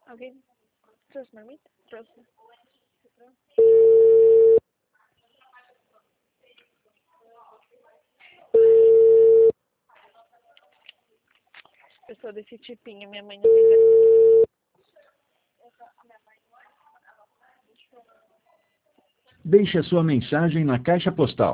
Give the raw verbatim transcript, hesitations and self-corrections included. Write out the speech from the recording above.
Alguém trouxe marmita? Trouxe. Eu sou desse tipinho, minha mãe não tem. Deixe a sua mensagem na caixa postal.